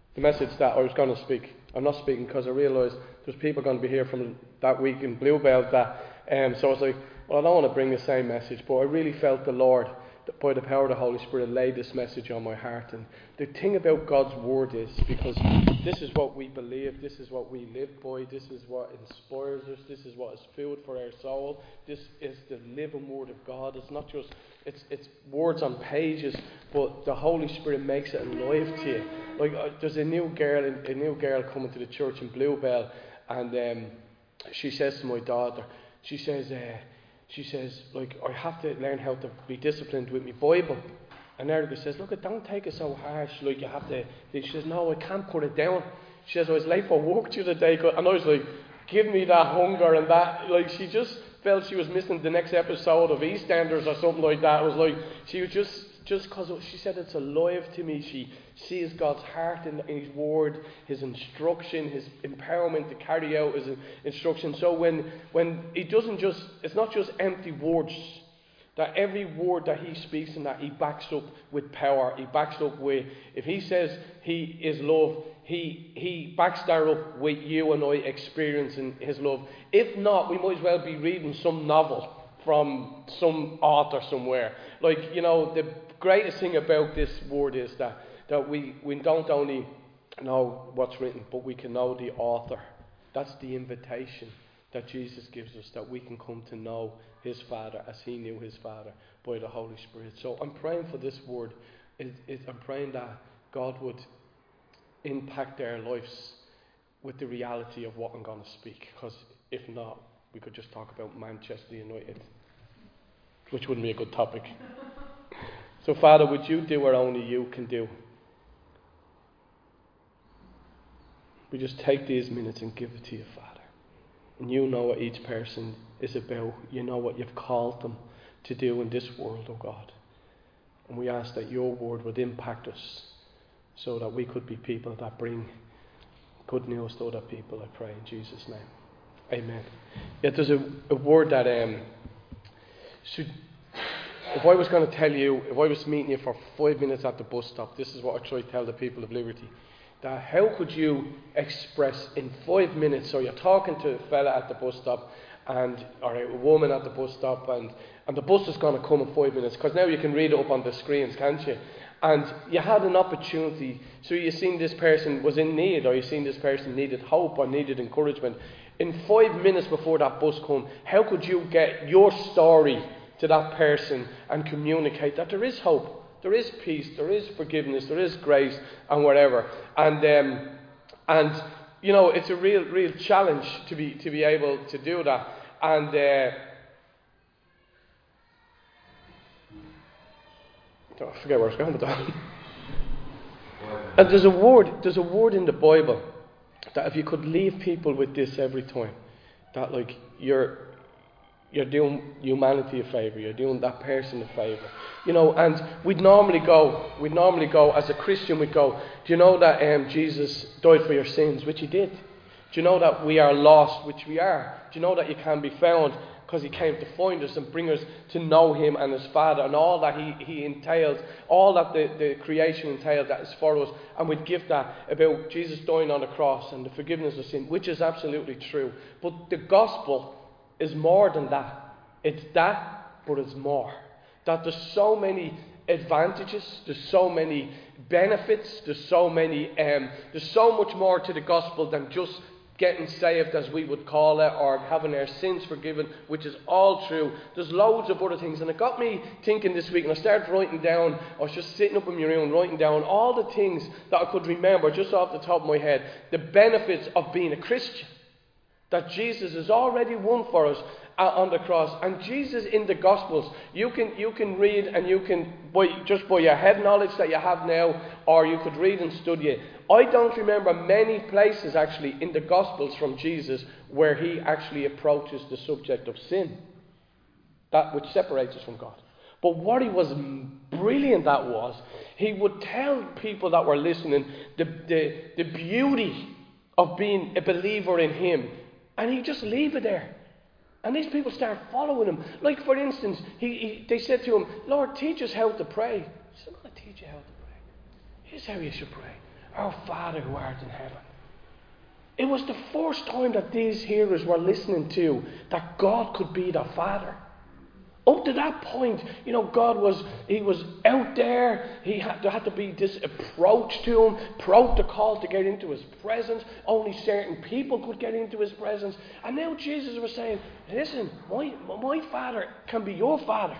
the message that I was going to speak. I'm not speaking because I realised there's people going to be here from that week in Bluebell so I was like, well, I don't want to bring the same message, but I really felt the Lord, by the power of the Holy Spirit, laid this message on my heart. And the thing about God's Word is, because this is what we believe, this is what we live by, this is what inspires us, this is what is food for our soul, this is the living Word of God. It's not just, it's words on pages, but the Holy Spirit makes it alive to you. Like, there's a new girl coming to the church in Bluebell, and she says to my daughter, she says, like, I have to learn how to be disciplined with my Bible. And Erica says, look, don't take it so harsh, like you have to. She says, no, I can't put it down. She says, I was late for work the other day, and I was like, give me that hunger and that. Like, she just felt she was missing the next episode of EastEnders or something like that. It was like, she was just because she said it's alive to me. She sees God's heart in His Word, His instruction, His empowerment to carry out His instruction. So when He doesn't just, it's not just empty words. That every word that He speaks and that He backs up with power. He backs up with, if He says He is love, He backs that up with you and I experiencing His love. If not, we might as well be reading some novel from some author somewhere. Like, you know, the greatest thing about this word is that we don't only know what's written, but we can know the author. That's the invitation that Jesus gives us, that we can come to know His Father as He knew His Father by the Holy Spirit. So I'm praying for this word. I'm praying that God would impact our lives with the reality of what I'm going to speak. Because if not, we could just talk about Manchester United, which wouldn't be a good topic. So Father, would you do what only you can do? We just take these minutes and give it to you, Father. And you know what each person is about. You know what you've called them to do in this world, oh God. And we ask that your word would impact us so that we could be people that bring good news to other people, I pray in Jesus' name. Amen. Yet there's a word that if I was going to tell you, if I was meeting you for 5 minutes at the bus stop, this is what I try to tell the people of Liberty. That how could you express in 5 minutes, so you're talking to a fella at the bus stop, or a woman at the bus stop, and the bus is going to come in 5 minutes, because now you can read it up on the screens, can't you? And you had an opportunity, so you seen this person was in need, or you seen this person needed hope or needed encouragement. In 5 minutes before that bus come, how could you get your story to that person and communicate that there is hope? There is peace, there is forgiveness, there is grace, and whatever. And you know, it's a real challenge to be able to do that. And I forget where I was going with that. And there's a word in the Bible that if you could leave people with this every time, that like you're doing humanity a favour, you're doing that person a favour. You know, and we'd normally go, as a Christian, we'd go, do you know that Jesus died for your sins, which He did? Do you know that we are lost, which we are? Do you know that you can be found because He came to find us and bring us to know Him and His Father and all that He entails, all that the creation entails that is for us. And we'd give that about Jesus dying on the cross and the forgiveness of sin, which is absolutely true. But the gospel is more than that. It's that, but it's more. That there's so many advantages, there's so many benefits, there's so much more to the gospel than just getting saved, as we would call it, or having our sins forgiven, which is all true. There's loads of other things, and it got me thinking this week, and I started writing down, I was just sitting up in my room writing down all the things that I could remember just off the top of my head, the benefits of being a Christian. That Jesus has already won for us on the cross. And Jesus in the Gospels, you can read, and you can, just by your head knowledge that you have now, or you could read and study it. I don't remember many places actually in the Gospels from Jesus where He actually approaches the subject of sin, that which separates us from God. But what He was brilliant at was, He would tell people that were listening the beauty of being a believer in Him. And He'd just leave it there. And these people start following Him. Like, for instance, they said to Him, Lord, teach us how to pray. He said, I'm going to teach you how to pray. Here's how you should pray. Our Father who art in heaven. It was the first time that these hearers were listening to that God could be their Father. Up to that point, God was out there. There had to be this approach to him, protocol to get into his presence. Only certain people could get into his presence. And now Jesus was saying, listen, my Father can be your Father.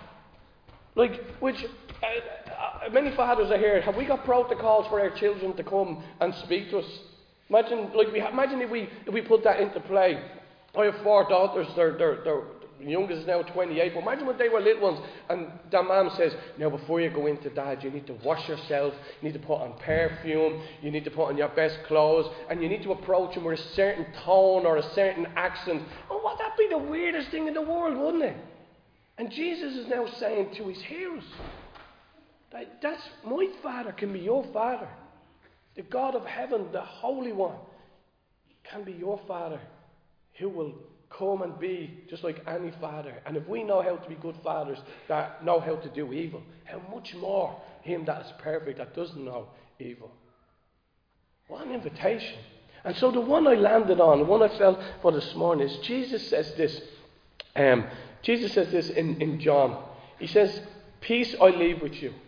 Many fathers are here. Have we got protocols for our children to come and speak to us? Imagine if we put that into play. I have 4 daughters. The youngest is now 28. But imagine when they were little ones and their mum says, now before you go into Dad, you need to wash yourself, you need to put on perfume, you need to put on your best clothes, and you need to approach him with a certain tone or a certain accent. Oh, would that be the weirdest thing in the world, wouldn't it? And Jesus is now saying to his hearers, that's my Father can be your Father. The God of heaven, the Holy One, can be your Father, who will come and be just like any father. And if we know how to be good fathers that know how to do evil, how much more him that is perfect, that doesn't know evil. What an invitation. And so the one I landed on, the one I felt for this morning is Jesus says this. Jesus says this in John. He says, peace I leave with you.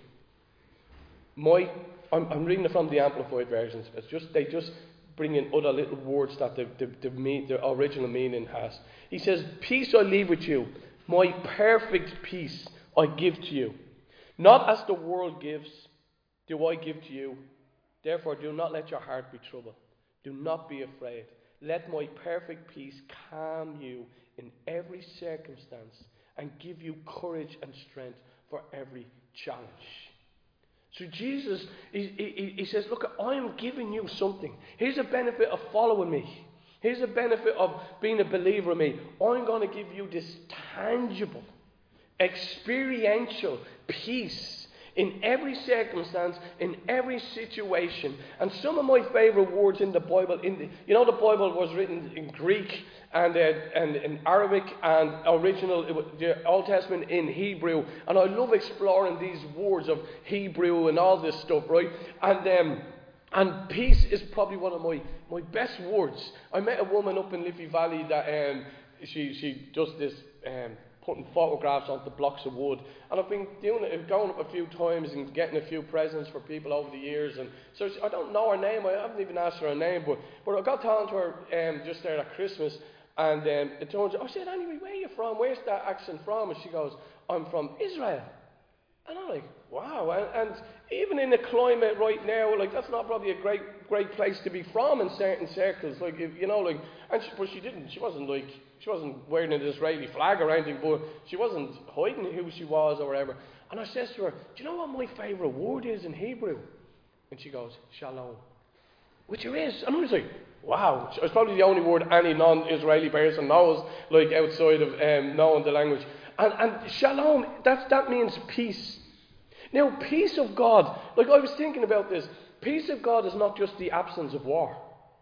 I'm reading it from the Amplified versions. They just bring in other little words that the original meaning has. He says, peace I leave with you. My perfect peace I give to you. Not as the world gives, do I give to you. Therefore do not let your heart be troubled. Do not be afraid. Let my perfect peace calm you in every circumstance and give you courage and strength for every challenge. So Jesus, he says, look, I am giving you something. Here's a benefit of following me. Here's a benefit of being a believer in me. I'm going to give you this tangible, experiential peace in every circumstance, in every situation. And some of my favourite words in the Bible, the Bible was written in Greek and in Arabic and the Old Testament in Hebrew. And I love exploring these words of Hebrew and all this stuff, right? And peace is probably one of my best words. I met a woman up in Liffey Valley that she does this putting photographs onto blocks of wood, and I've been doing it, going up a few times and getting a few presents for people over the years. And so I don't know her name. I haven't even asked her name, but I got talking to her just there at Christmas, and it turns out, I said, anyway, where are you from? Where's that accent from? And she goes, I'm from Israel. And I'm like, wow. And even in the climate right now, that's not probably a great place to be from in certain circles. But she wasn't wearing an Israeli flag or anything, but she wasn't hiding who she was or whatever. And I says to her, do you know what my favourite word is in Hebrew? And she goes, shalom. Which it is. And I was like, wow. It's probably the only word any non-Israeli person knows, outside of knowing the language. And shalom, that means peace. Now, peace of God, I was thinking about this. Peace of God is not just the absence of war.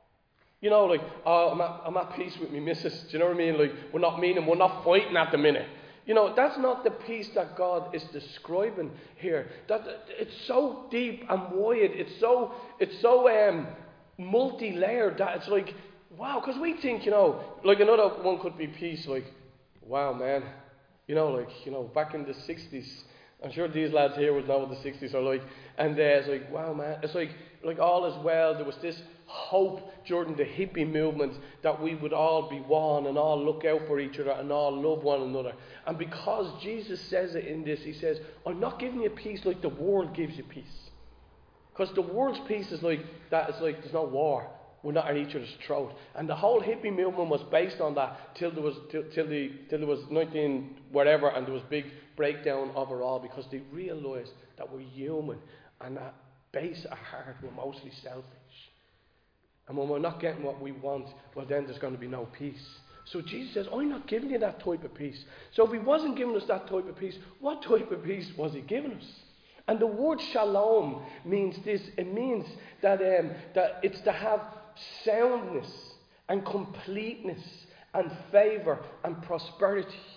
I'm at peace with me missus. Do you know what I mean? We're not fighting at the minute. That's not the peace that God is describing here. That it's so deep and wide. It's so multi-layered that it's like, wow. Because we think, another one could be peace. Wow, man. Back in the 60s, I'm sure these lads here would know what the 60s are like. And it's like, wow, man. It's like all is well. There was this hope during the hippie movement that we would all be one and all look out for each other and all love one another. And because Jesus says it in this, he says, I'm not giving you peace like the world gives you peace. Because the world's peace is like that. It's like there's no war. We're not at each other's throat. And the whole hippie movement was based on that till there was 19 whatever, and there was big breakdown of it all because they realised that we're human and at base at heart we're mostly selfish. And when we're not getting what we want, well then there's going to be no peace. So Jesus says, I'm not giving you that type of peace. So if he wasn't giving us that type of peace, what type of peace was he giving us? And the word shalom means this. It means that it's to have soundness and completeness and favour and prosperity.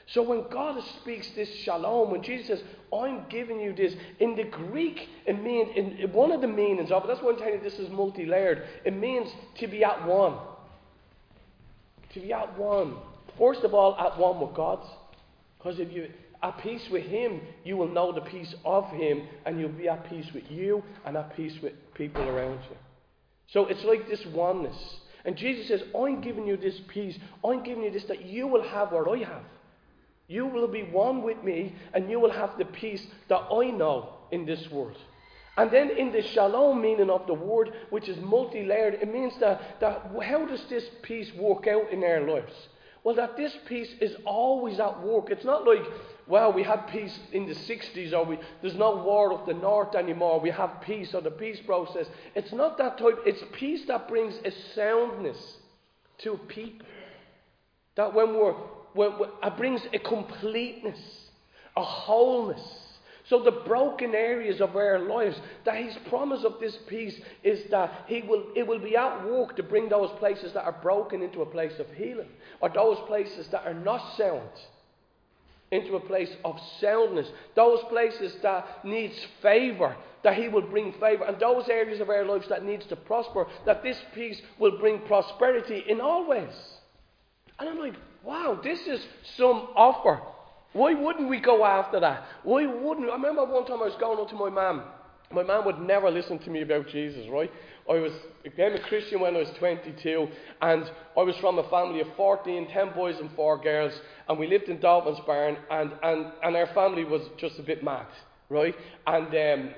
So when God speaks this shalom, when Jesus says, I'm giving you this, in the Greek, it means, in one of the meanings of it, that's why I'm telling you this is multi-layered, it means to be at one. To be at one. First of all, at one with God. Because if you're at peace with Him, you will know the peace of Him, and you'll be at peace with you and at peace with people around you. So it's like this oneness. And Jesus says, I'm giving you this peace. I'm giving you this that you will have what I have. You will be one with me, and you will have the peace that I know in this world. And then in the shalom meaning of the word, which is multi-layered, it means that how does this peace work out in our lives? Well, that this peace is always at work. It's not like, well, we had peace in the 60s, or there's no war of the north anymore, we have peace, or the peace process. It's not that type. It's peace that brings a soundness to people. That it brings a completeness, a wholeness. So the broken areas of our lives, that His promise of this peace is that it will be at work to bring those places that are broken into a place of healing, or those places that are not sound into a place of soundness. Those places that needs favour, that He will bring favour. And those areas of our lives that needs to prosper, that this peace will bring prosperity in all ways. And I'm like, wow, this is some offer. Why wouldn't we go after that? Why wouldn't? I remember one time I was going up to my mum. My mum would never listen to me about Jesus, right? I became a Christian when I was 22, and I was from a family of 14, 10 boys and 4 girls, and we lived in Dolphins Barn, and our family was just a bit mad, right? And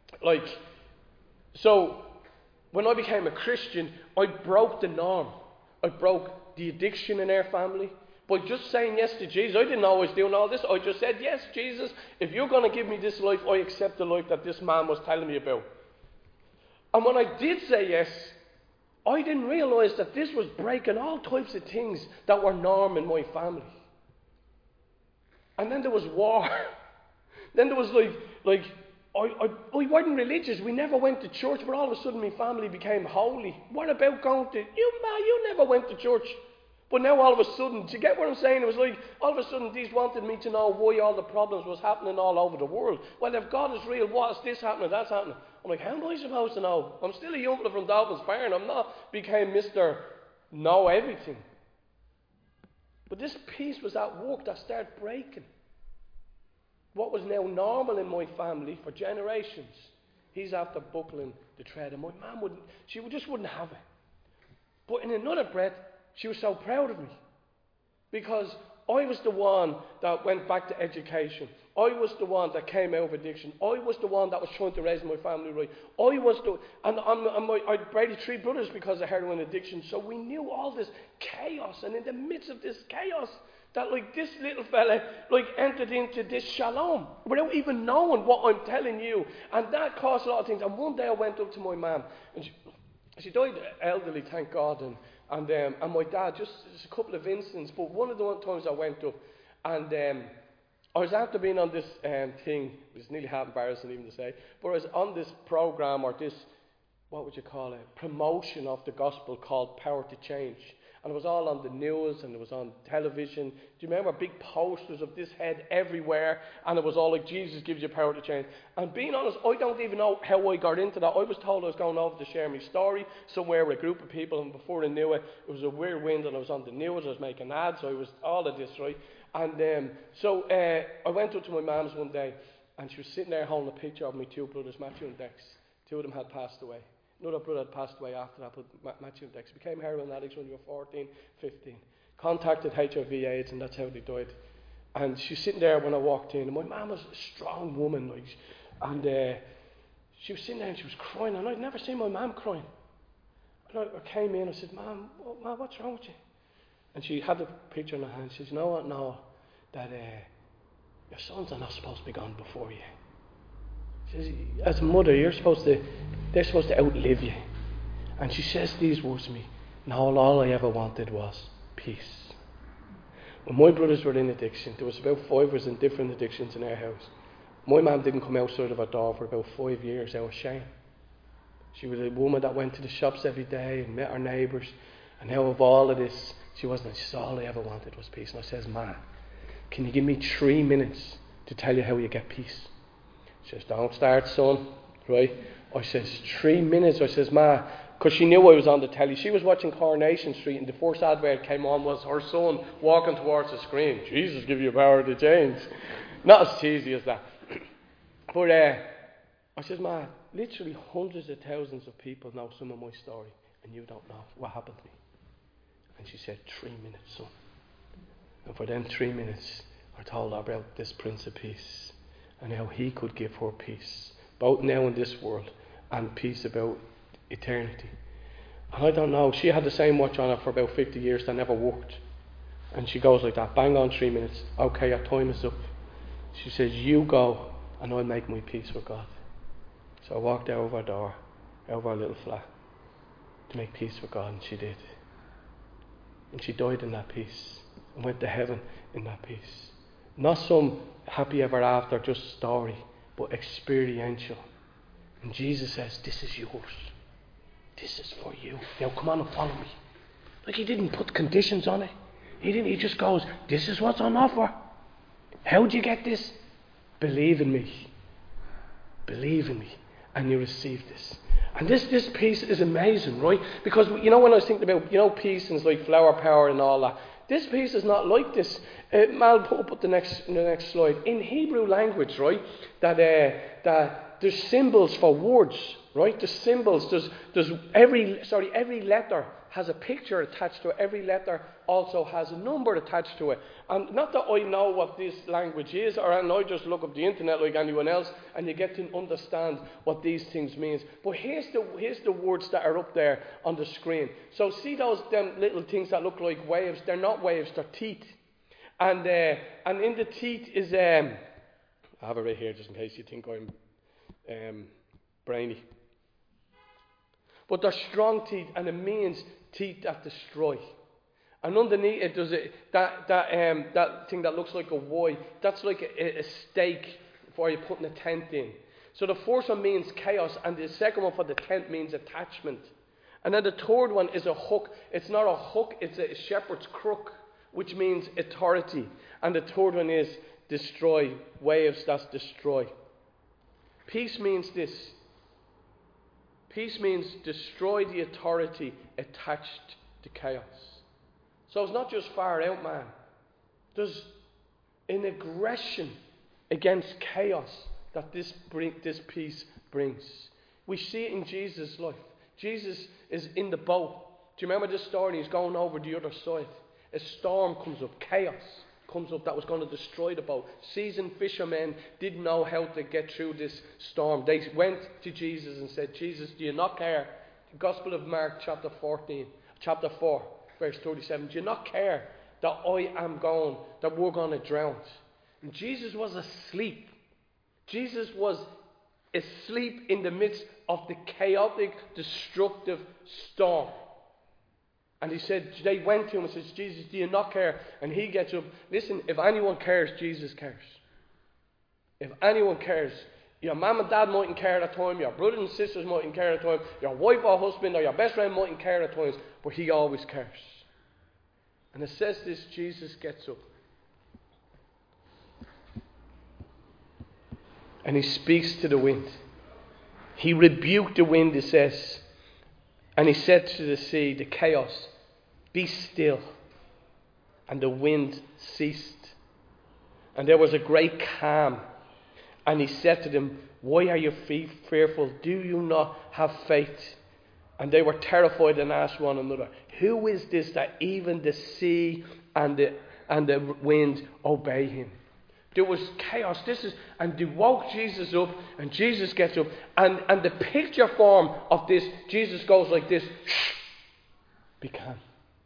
so when I became a Christian, I broke the norm. I broke the addiction in our family. By just saying yes to Jesus, I didn't always do all this. I just said, yes, Jesus, if you're going to give me this life, I accept the life that this man was telling me about. And when I did say yes, I didn't realise that this was breaking all types of things that were norm in my family. And then there was war. Then there was I wasn't religious. We never went to church, but all of a sudden my family became holy. What about going to, you never went to church. But now all of a sudden, do you get what I'm saying? It was like, all of a sudden these wanted me to know why all the problems was happening all over the world. Well, if God is real, what's this happening, that's happening? I'm like, how am I supposed to know? I'm still a young fella from Dolphins Barn. I'm not became Mr. Know Everything. But this peace was at work that started breaking. What was now normal in my family for generations, he's after buckling the thread. And my mum just wouldn't have it. But in another breath, she was so proud of me, because I was the one that went back to education. I was the one that came out of addiction. I was the one that was trying to raise my family right. I buried 3 brothers because of heroin addiction. So we knew all this chaos, and in the midst of this chaos, that this little fella entered into this shalom without even knowing what I'm telling you, and that caused a lot of things. And one day I went up to my mum, and she died elderly, thank God, and my dad, just a couple of incidents, but one of the times I went up, and I was after being on this thing, it was nearly half embarrassing even to say, but I was on this program, or this, what would you call it, promotion of the gospel called Power to Change. And it was all on the news, and it was on television. Do you remember big posters of this head everywhere? And it was all like, Jesus gives you power to change. And being honest, I don't even know how I got into that. I was told I was going over to share my story somewhere with a group of people, and before I knew it, it was a weird wind, and I was on the news, I was making ads, so it was all of this, right? And so I went up to my mum's one day, and she was sitting there holding a picture of my 2 brothers, Matthew and Dex. 2 of them had passed away. Another brother had passed away after that, but Matthew and Dex became heroin addicts when they were 14, 15. Contacted HIV/AIDS, and that's how they died. And she was sitting there when I walked in, and my mum was a strong woman, and she was sitting there and she was crying, and I'd never seen my mum crying. And I came in and I said, Mum, what's wrong with you? And she had the picture in her hand. She says, you know what, Noah, that your sons are not supposed to be gone before you. She says, as a mother, they're supposed to outlive you. And she says these words to me, Noel, all I ever wanted was peace. When my brothers were in addiction, there was about 5 of us in different addictions in our house. My mum didn't come outside of her door for about 5 years out of shame. She was a woman that went to the shops every day and met her neighbours. And now of all of this, she wasn't. She said, all I ever wanted was peace. And I says, Ma, can you give me 3 minutes to tell you how you get peace? She says, don't start, son. Right? I says, 3 minutes. I says, Ma, because she knew I was on the telly. She was watching Coronation Street, and the first advert came on was her son walking towards the screen. Jesus give you power to change. Not as cheesy as that. But I says, Ma, literally hundreds of thousands of people know some of my story, and you don't know what happened to me. And she said, 3 minutes, son. And for them 3 minutes, I told her about this Prince of Peace and how he could give her peace, both now in this world and peace about eternity. And I don't know, she had the same watch on her for about 50 years that never worked. And she goes like that, bang on 3 minutes. Okay, our time is up. She says, you go and I'll make my peace with God. So I walked out of her door, out of her little flat, to make peace with God, and she did. And she died in that peace and went to heaven in that peace. Not some happy ever after just story, but experiential. And Jesus says, this is yours. This is for you. Now come on and follow me. Like, he didn't put conditions on it. He just goes, this is what's on offer. How do you get this? Believe in me. Believe in me. And you receive this. And this peace is amazing, right? Because, when I was thinking about, peace and it's like flower power and all that. This peace is not like this. Mal, put up the next slide. In Hebrew language, right, that there's symbols for words, right? There's symbols. There's every letter has a picture attached to it. Every letter also has a number attached to it. And not that I know what this language is, or I just look up the internet like anyone else, and you get to understand what these things mean. But here's the words that are up there on the screen. So see them little things that look like waves? They're not waves, they're teeth. And in the teeth is I have it right here just in case you think I'm brainy. But they're strong teeth, and it means teeth that destroy. And underneath it, there's that thing that looks like a Y. That's like a stake for you putting a tent in. So the first one means chaos, and the second one for the tent means attachment. And then the third one is a hook. It's not a hook, it's a shepherd's crook, which means authority. And the third one is destroy. Waves, that's destroy. Peace means this. Peace means destroy the authority attached to chaos. So it's not just far out, man. There's an aggression against chaos that this peace brings. We see it in Jesus' life. Jesus is in the boat. Do you remember this story? He's going over the other side. A storm comes up, chaos comes up that was going to destroy the boat. Seasoned fishermen didn't know how to get through this storm. They went to Jesus and said, Jesus, do you not care? The Gospel of Mark chapter 4, verse 37. Do you not care that we're going to drown? And Jesus was asleep. Jesus was asleep in the midst of the chaotic, destructive storm. And they went to him and said, Jesus, do you not care? And he gets up. Listen, if anyone cares, Jesus cares. If anyone cares, your mum and dad mightn't care at times, your brothers and sisters mightn't care at times, your wife or husband or your best friend mightn't care at times, but he always cares. And it says this, Jesus gets up. And he speaks to the wind. He rebuked the wind, it says. And he said to the sea, the chaos, be still. And the wind ceased. And there was a great calm. And he said to them, why are you fearful? Do you not have faith? And they were terrified and asked one another, who is this that even the sea and the wind obey him? There was chaos. And they woke Jesus up, and Jesus gets up. And the picture form of this, Jesus goes like this, shh, be calm.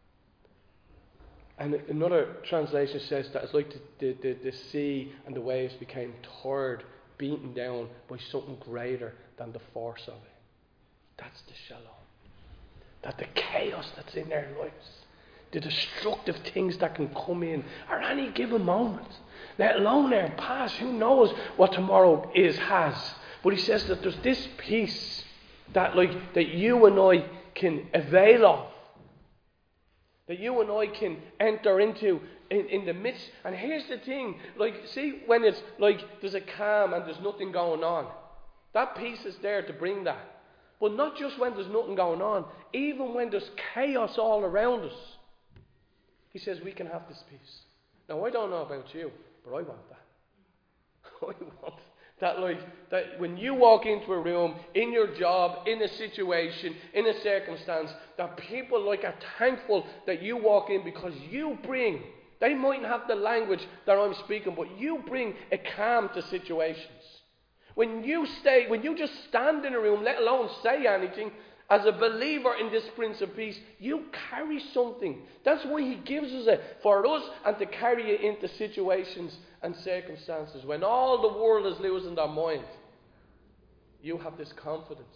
And another translation says that it's like the sea and the waves became tired, beaten down by something greater than the force of it. That's the shalom. That the chaos that's in their lives, the destructive things that can come in at any given moment, let alone their past. Who knows what tomorrow has? But he says that there's this peace that you and I can avail of. that you and I can enter into in the midst. And here's the thing, like, see, when it's like there's a calm and there's nothing going on, that peace is there to bring that. But not just when there's nothing going on, even when there's chaos all around us. He says we can have this peace. Now, I don't know about you, but I want that. I want that, like, that when you walk into a room, in your job, in a situation, in a circumstance, that people like are thankful that you walk in, because you bring, they mightn't have the language that I'm speaking, but you bring a calm to situations. When you just stand in a room, let alone say anything, as a believer in this Prince of Peace, you carry something. That's why he gives us it, for us, and to carry it into situations and circumstances. When all the world is losing their mind, you have this confidence.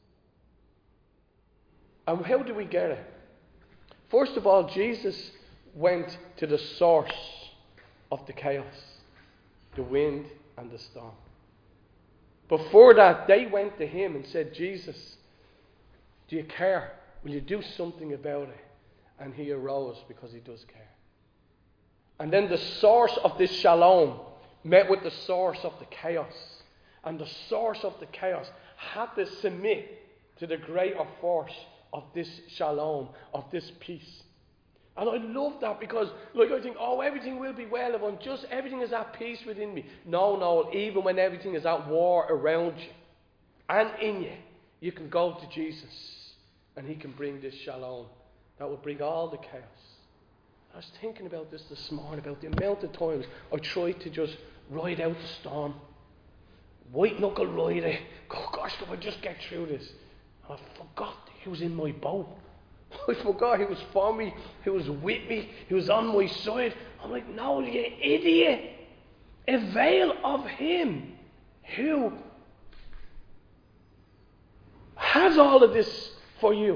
And how do we get it? First of all, Jesus went to the source of the chaos, the wind and the storm. Before that, they went to him and said, Jesus, do you care? Will you do something about it? And he arose because he does care. And then the source of this shalom met with the source of the chaos. And the source of the chaos had to submit to the greater force of this shalom, of this peace. And I love that, because I think, everything will be well if everything is at peace within me. No, even when everything is at war around you and in you, you can go to Jesus and he can bring this shalom that will bring all the chaos. I was thinking about this morning, about the amount of times I tried to just ride out the storm. White knuckle ride it. Oh gosh, if I just get through this. I forgot he was in my boat. I forgot he was for me, he was with me, he was on my side. I'm like, no, you idiot. Avail of him who has all of this for you.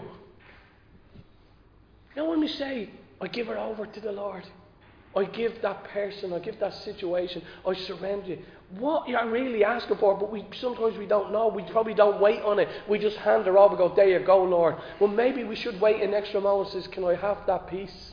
Now when we say, I give her over to the Lord, I give that person, I give that situation, I surrender it. What you're really asking for, but sometimes we don't know. We probably don't wait on it. We just hand her over, go, there you go, Lord. Well, maybe we should wait an extra moment and say, can I have that peace?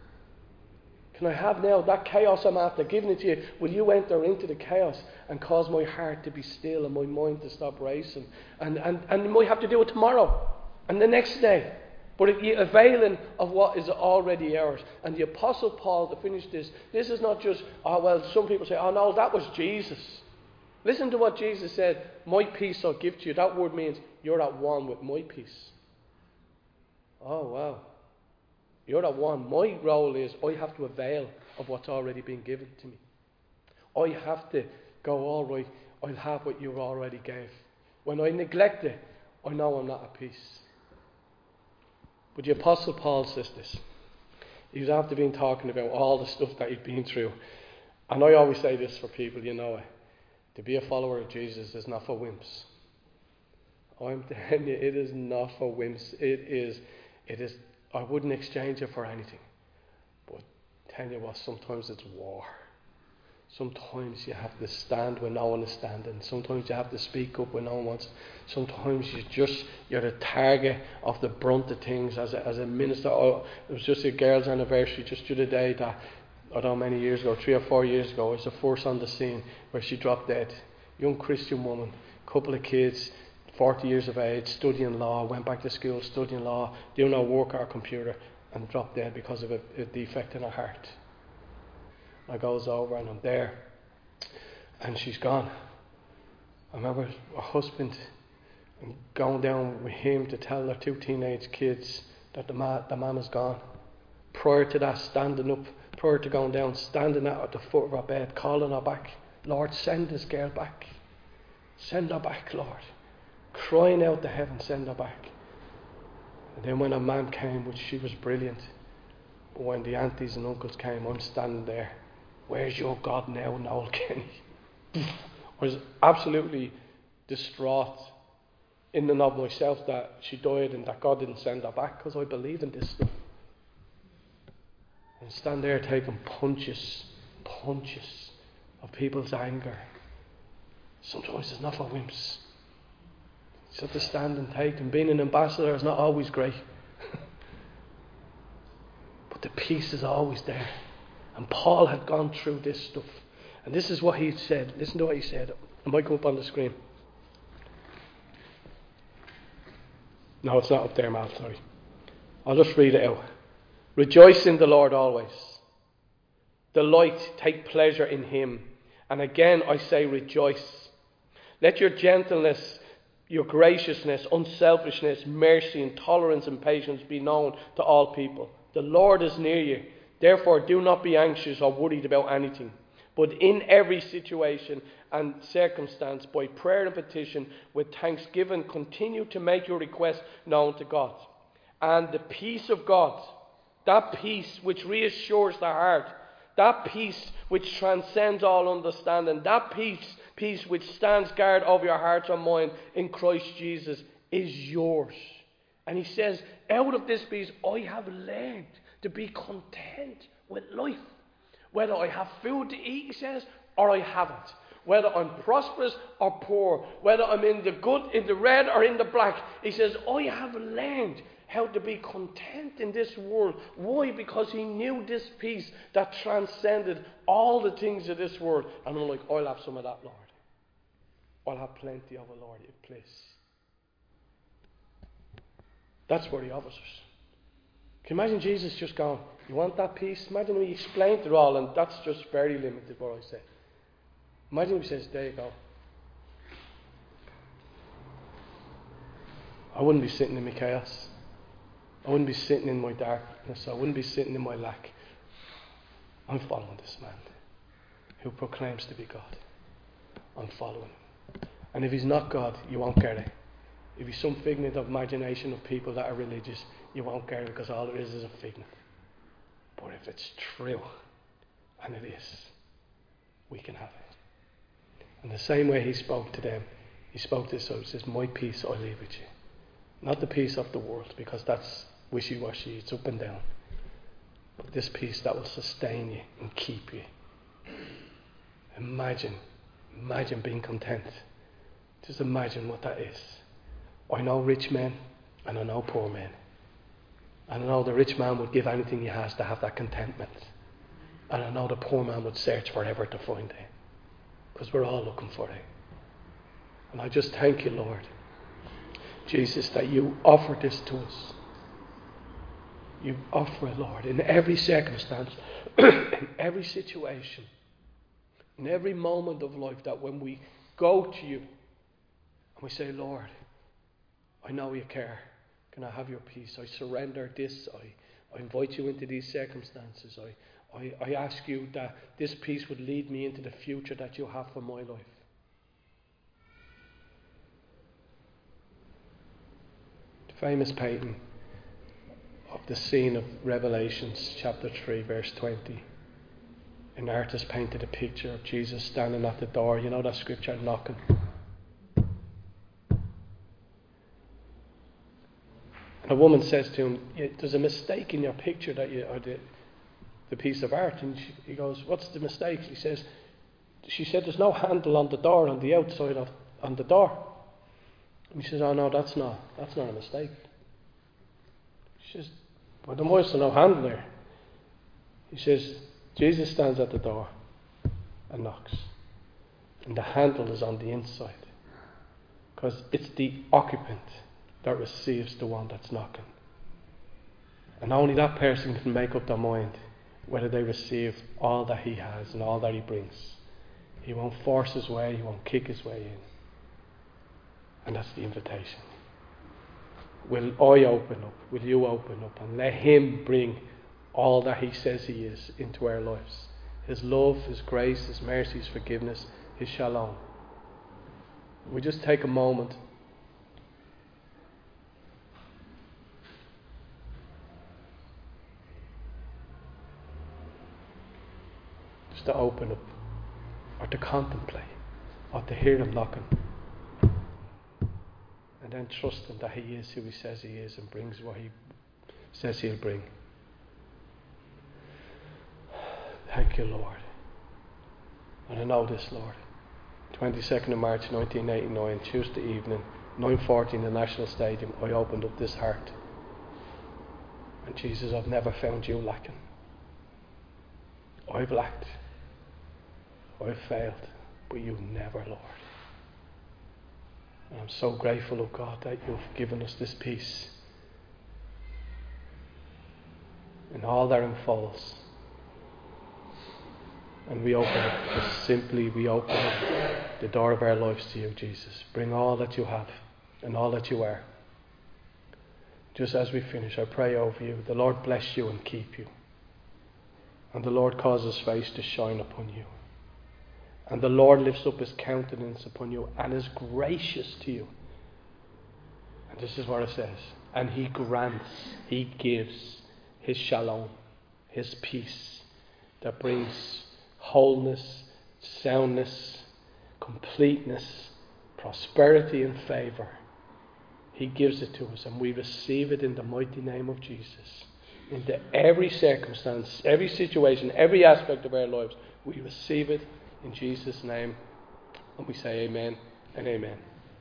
Can I have now that chaos I'm after giving it to you? Will you enter into the chaos and cause my heart to be still and my mind to stop racing? And you might have to do it tomorrow and the next day. But you're availing of what is already ours. And the Apostle Paul, to finish this is not just, some people say, no, that was Jesus. Listen to what Jesus said, my peace I'll give to you. That word means you're at one with my peace. Oh, wow. You're at one. My role is I have to avail of what's already been given to me. I have to go, all right, I'll have what you already gave. When I neglect it, I know I'm not at peace. But the Apostle Paul says this. He was after being talking about all the stuff that he'd been through. And I always say this for people, you know it. To be a follower of Jesus is not for wimps. I'm telling you, it is not for wimps. It is, I wouldn't exchange it for anything. But tell you what, sometimes it's war. Sometimes you have to stand when no one is standing. Sometimes you have to speak up when no one wants. Sometimes you're the target of the brunt of things as a minister. It was just a girl's anniversary just the other day that, I don't know, many years ago, 3 or 4 years ago, I was the first on the scene where she dropped dead. Young Christian woman, couple of kids, 40 years of age, studying law, went back to school, studying law, doing her work on her computer, and dropped dead because of a defect in her heart. I goes over and I'm there, and she's gone. I remember her husband going down with him to tell their 2 teenage kids that the mum is gone. Prior to that, standing up, prior to going down, standing at the foot of her bed, calling her back. Lord, send this girl back. Send her back, Lord. Crying out to heaven, send her back. And then when her mum came, which she was brilliant, but when the aunties and uncles came, I'm standing there. Where's your God now, Noel Kenny? I was absolutely distraught in and of myself that she died and that God didn't send her back, because I believe in this stuff. And stand there taking punches of people's anger. Sometimes it's not for wimps. You have to stand and take, and being an ambassador is not always great. But But the peace is always there. And Paul had gone through this stuff. And this is what he said. Listen to what he said. It might come up on the screen. No, it's not up there, Mal, sorry. I'll just read it out. Rejoice in the Lord always. Delight, take pleasure in him. And again I say rejoice. Let your gentleness, your graciousness, unselfishness, mercy and tolerance and patience be known to all people. The Lord is near you. Therefore do not be anxious or worried about anything. But in every situation and circumstance, by prayer and petition, with thanksgiving, continue to make your requests known to God. And the peace of God, that peace which reassures the heart, that peace which transcends all understanding, that peace which stands guard over your hearts and mind in Christ Jesus, is yours. And he says, out of this peace I have learned to be content with life. Whether I have food to eat, he says, or I haven't. Whether I'm prosperous or poor. Whether I'm in the good, in the red or in the black. He says, I have learned how to be content in this world. Why? Because he knew this peace that transcended all the things of this world. And I'm like, I'll have some of that, Lord. I'll have plenty of it, Lord, if please. That's what he offers us. Can you imagine Jesus just going, you want that peace? Imagine when he explained it all, and that's just very limited what I said. Imagine if he says, there you go. I wouldn't be sitting in my chaos. I wouldn't be sitting in my darkness. I wouldn't be sitting in my lack. I'm following this man who proclaims to be God. I'm following him. And if he's not God, you won't get it. If he's some figment of imagination of people that are religious, you won't get it, because all it is a figment. But if it's true, and it is, we can have it. And the same way he spoke to them, he spoke to us. So he says, my peace I leave with you. Not the peace of the world, because that's wishy-washy, it's up and down. But this peace that will sustain you and keep you. Imagine being content. Just imagine what that is. I know rich men and I know poor men. And I know the rich man would give anything he has to have that contentment. And I know the poor man would search forever to find it. Because we're all looking for it. And I just thank you, Lord, Jesus, that you offer this to us. You offer it, Lord, in every circumstance, in every situation, in every moment of life, that when we go to you and we say, Lord, I know you care. Can I have your peace? I surrender this. I invite you into these circumstances. I ask you that this peace would lead me into the future that you have for my life. The famous painting of the scene of Revelations chapter 3 verse 20. An artist painted a picture of Jesus standing at the door. You know that scripture, knocking. And a woman says to him, there's a mistake in your picture, that you, or the piece of art. And he goes, what's the mistake? She said, there's no handle on the door, on the outside on the door. And he says, oh no, that's not a mistake. She says, well, there must be no handle there. He says, Jesus stands at the door and knocks. And the handle is on the inside. Because it's the occupant that receives the one that's knocking. And only that person can make up their mind whether they receive all that he has and all that he brings. He won't force his way, he won't kick his way in. And that's the invitation. Will I open up? Will you open up and let him bring all that he says he is into our lives? His love, his grace, his mercy, his forgiveness, his shalom. We just take a moment just to open up, or to contemplate, or to hear him knocking. And then trusting that he is who he says he is and brings what he says he'll bring. Thank you, Lord. And I know this, Lord. 22nd of March 1989, Tuesday evening, 9:40 in the National Stadium, I opened up this heart. And Jesus, I've never found you lacking. I've lacked. I've failed. But you never, Lord. And I'm so grateful, oh God, that you've given us this peace. And all that unfolds. And we open it. Just simply we open up the door of our lives to you, Jesus. Bring all that you have and all that you are. Just as we finish, I pray over you. The Lord bless you and keep you. And the Lord cause his face to shine upon you. And the Lord lifts up his countenance upon you and is gracious to you. And this is what it says. And he grants, he gives his shalom, his peace that brings wholeness, soundness, completeness, prosperity and favour. He gives it to us and we receive it in the mighty name of Jesus. Into every circumstance, every situation, every aspect of our lives, we receive it in Jesus' name. And we say amen and amen.